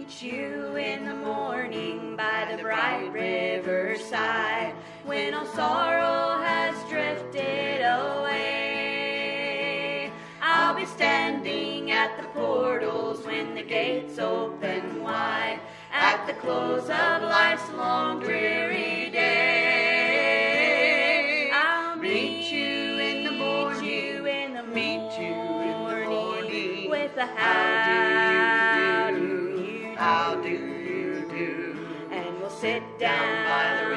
meet you in the morning by the bright riverside, when all sorrow has drifted away. I'll be standing at the portals when the gates open wide, at the close of life's long dreary day. I'll meet you in the morning, with a how do you do, and we'll sit down by the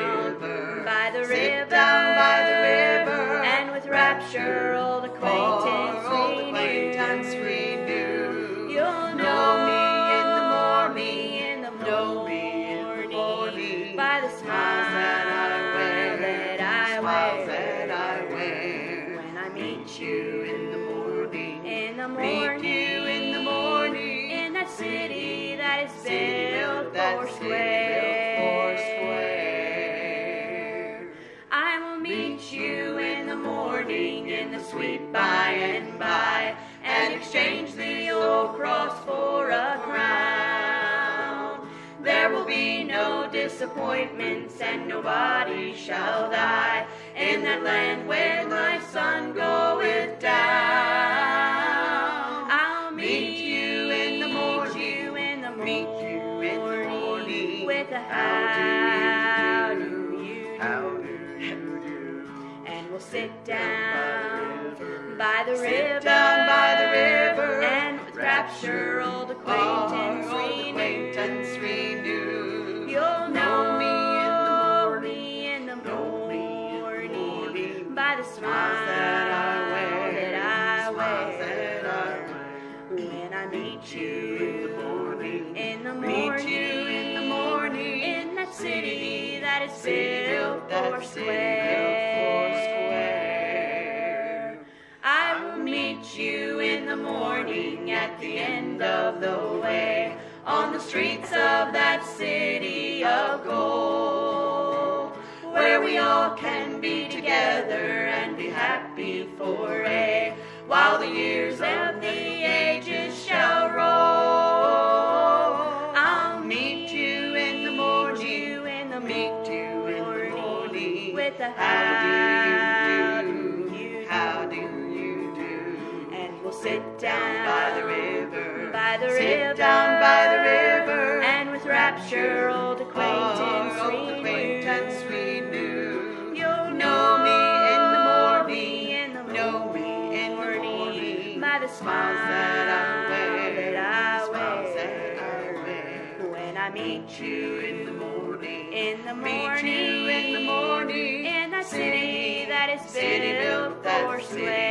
river, and with rapture old acquaintance renew. You'll know me in the morning, by the smiles that I wear, when I meet you in the morning, in that city that is built foursquare. I will meet you in the morning, in the sweet by and by, and exchange the old cross for a crown. There will be no disappointments, and nobody shall die in that land where life's sun goeth down. I'll meet you in the morning, with a how do you do, and we'll sit down by the river, and with rapture old acquaintance renew. You'll know me in the morning, by the smiles that I wear, when I meet you in the morning, in that city that is built foursquare. I will meet you in the morning at the end of the way, on the streets of that city of gold, where we all can be together and be happy for a while the years of the ages shall roll. I'll meet you in the morning, with a how do you do, and we'll sit down by the river, and with rapture old acquaintance renew. You'll know me in the morning, by the smiles that I wear, when I meet you in the morning, in that city that is built foursquare.